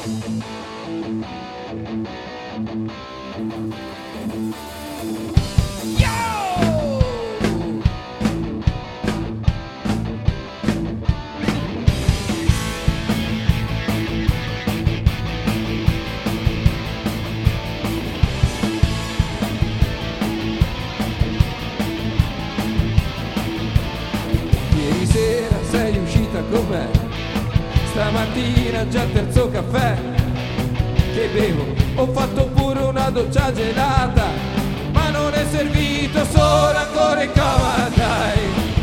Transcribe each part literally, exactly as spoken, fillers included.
Ieri sera sei uscita con me, stamattina già il terzo caffè che bevo, ho fatto pure una doccia gelata, ma non è servito, sono ancora in coma, dai.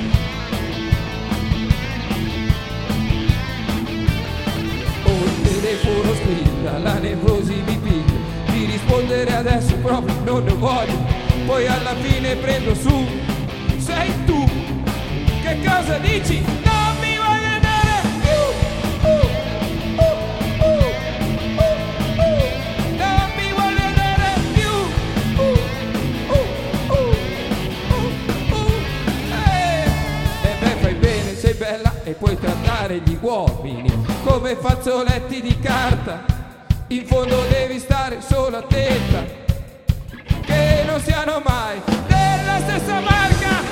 Ho il telefono squilla, la nevrosi mi piglia, di rispondere adesso proprio non ne voglio, poi alla fine prendo su, sei tu, che cosa dici? Non mi voglio andare più, uh, uh, uh, uh, uh. Non mi voglio andare più, uh, uh, uh, uh, uh. Eh. E beh, fai bene, sei bella e puoi trattare gli uomini come fazzoletti di carta, in fondo devi stare solo attenta che non siano mai della stessa marca.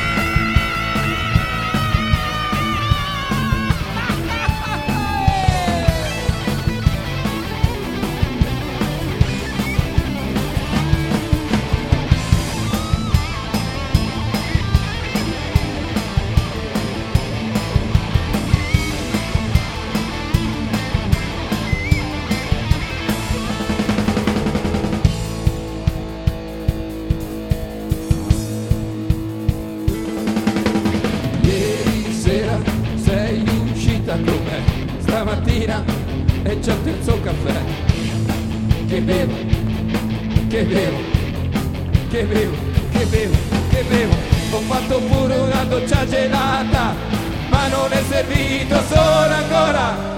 Con me stamattina e c'è il terzo caffè che bevo, che bevo, che bevo, che bevo, che bevo. Ho fatto pure una doccia gelata, ma non è servito, sono ancora